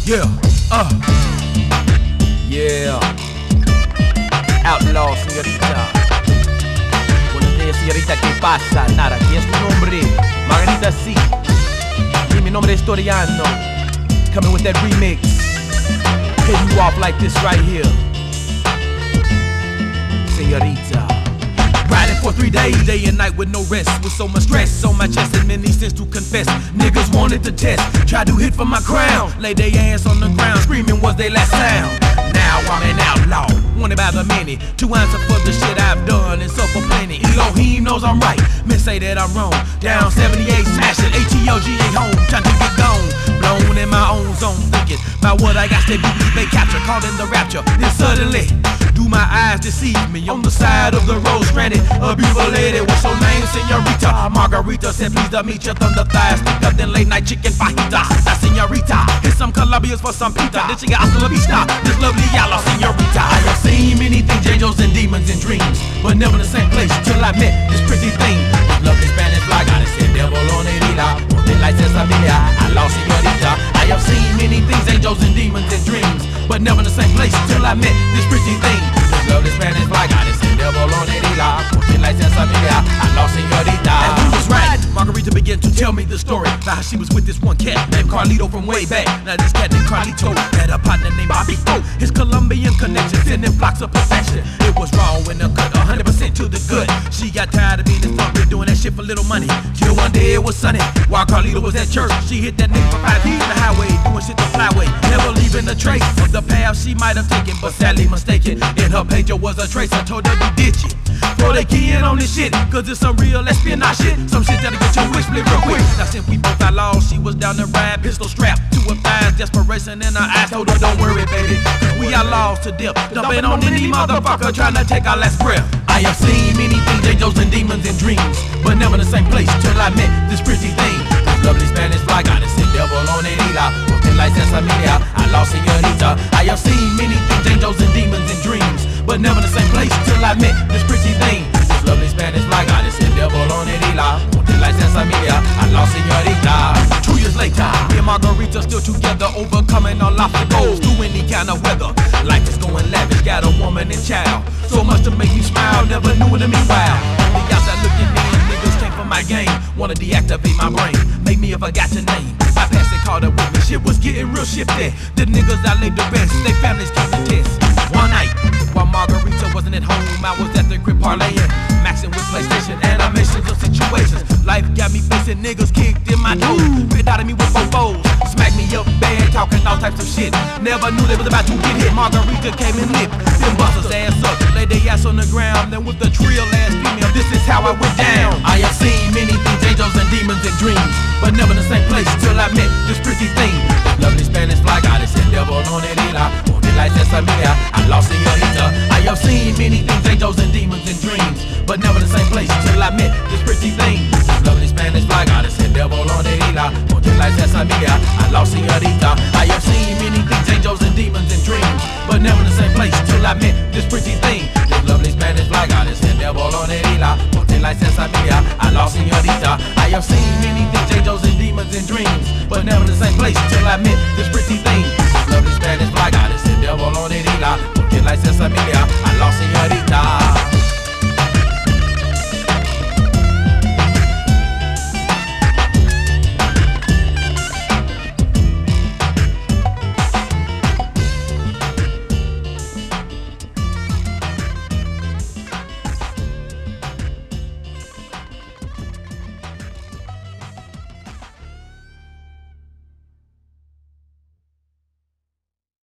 Yeah, yeah. Outlaw, señorita. Buenos días, señorita, ¿qué pasa? Nada, ¿quién es tu nombre? Margarita, sí. Y mi nombre es Toriano. Coming with that remix. Hitting you off like this right here. Señorita. Riding for 3 days, day and night with no rest. With so much stress on my chest and many sins to confess. Niggas wanted to test, tried to hit for my crown. Lay their ass on the ground, screaming was their last sound. Now I'm an outlaw, wanted by the many. To answer for the shit I've done and suffer plenty. Elohim knows I'm right, men say that I'm wrong. Down 78, smashing, ATLG ain't home. Trying to get gone, blown in my own zone. Thinking about what I got, they they capture. Caught in the rapture, then suddenly do my eyes deceive me? On the side of the road, stranded, a beautiful lady. What's her name? Señorita Margarita said, please to meet your thunder thighs. Thicker than late night chicken fajita. That señorita, hit some Colombians for some pizza. Then she got hasta la vista, this lovely yellow señorita. I have seen many things, angels and demons and dreams, but never in the same place till I met this pretty thing. This lovely Spanish fly goddess said, devil on herida. Ponte like esa familia, I lost señorita. I have seen many things, angels and demons and dreams, but never in the same place till I met this pretty thing. This lovely Spanish fly goddess said, devil on herida. Ponte like esa familia, I lost señorita. As we was riding, Margarita began to tell me the story about how she was with this one cat named Carlito from way back. Now this cat named Carlito had a partner named Bobito. His Colombian connections sending flocks of perfection. It was wrong when the cut 100% to the good. She got tired of being this punk, doing that shit for little money. Till one day it was sunny, while Carlito was at church. She hit that nigga for 5 P's in the highway, doing shit the flyway, never leaving a trace of the path she might have taken, but sadly mistaken. In her pager was a trace. I told her to ditch it. Throw they key in on this shit, cause it's some real espionage shit. Some shit that'll get your wish split real quick. Now since we both outlaws, she was down the ride, pistol strapped to her thighs, desperation in her eyes. Told her don't worry, baby, cause we outlaws to death, dumping on any motherfucker trying to take our last breath. I have seen many things, angels and demons and dreams, but never in the same place till I met this pretty thing. This lovely Spanish fly goddess said, devil on herida. Ponte like esa familia, I lost señorita. I have seen many things, angels and demons and dreams, but never in the same place till I met this pretty thing. This lovely Spanish fly goddess said, devil on herida. Ponte like esa familia, I lost señorita. 2 years later, me and Margarita still together, overcoming all obstacles through any kind of weather. Life is going lavish, got a woman and child, so much to make me smile, never knew it in me wild. On the outside looking in, niggas came for my game, wanna deactivate my brain, make me if I got your name. My past they called up with me, shit was getting real shifty. The niggas I laid the best, they families came to test. One night, while Margarita wasn't at home, I was at the crib parlaying, maxing with PlayStation, animations of situations. Life got me facing niggas kicked in my nose, spit out of me with bobos, smacked me up bad, talking all types of shit. Never knew they was about to get hit. Margarita came and lit them busters ass up, laid their ass on the ground, then with the trill ass female, this is how I went down. I have seen many things, angels and demons and dreams, but never in the same place till I met this pretty thing. This lovely Spanish fly goddess said, devil on herida. Ponte like esa familia, I lost señorita. I have seen many things, angels and demons and dreams, but never in the same place till I met this pretty thing. This lovely Spanish fly goddess said, devil on herida. Ponte like esa familia, I lost señorita. I have seen many things, angels and demons and dreams, but never in the same place till I met this pretty thing. This lovely Spanish fly goddess said, devil on herida. Ponte like esa